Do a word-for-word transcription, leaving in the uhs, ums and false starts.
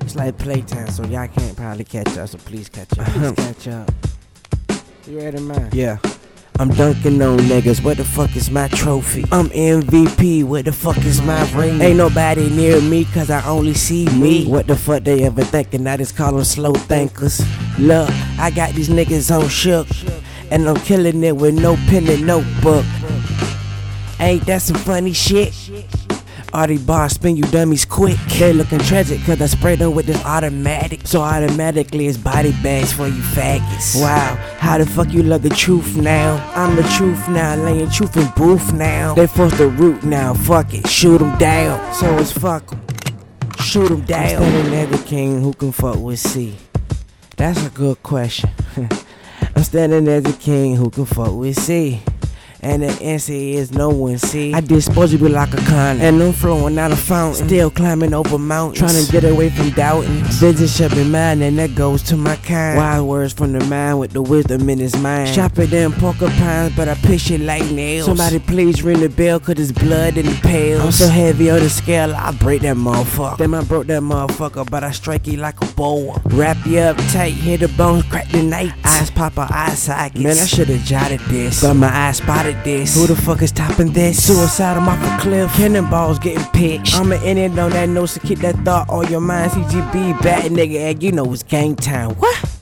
It's like playtime, so y'all can't probably catch up, so please catch up. Please catch up. You ready, man? Yeah. I'm dunking on niggas, where the fuck is my trophy? I'm M V P, where the fuck is my ring? Ain't nobody near me, cause I only see me. What the fuck they ever thinking? I just call them slow thinkers. Look, I got these niggas on shook, and I'm killing it with no pen and notebook. Ain't that some funny shit? All these bars spin you dummies quick. They looking tragic cause I sprayed them with this automatic. So automatically it's body bags for you faggots. Wow, how the fuck you love the truth now? I'm the truth now, laying truth in booth now. They forced the root now, fuck it, shoot them down. So it's fuck em, shoot them down. I'm standing as the king who can fuck with C. That's a good question. I'm standing as a king who can fuck with C. And the answer is no one, see. I dispose you like a con, and I'm flowing out a fountain. Still climbing over mountains, trying to get away from doubting. Vision shall be mine, and that goes to my kind. Wise words from the mind with the wisdom in his mind. Sharper than porcupines, but I push it like nails. Somebody please ring the bell, cause it's blood in the pails. I'm so heavy on the scale, I break that motherfucker. Damn, I broke that motherfucker, but I strike you like a boa. Wrap you up tight, hear the bones crack the night. Eyes pop out, eye sockets. Man, I should've jotted this, but my eyes spotted this. Who the fuck is topping this? Suicide, I'm off a cliff. Cannonballs getting pitched. I'ma end it on that note, so keep that thought on your mind. C G B, bad nigga, and you know it's gang time. What?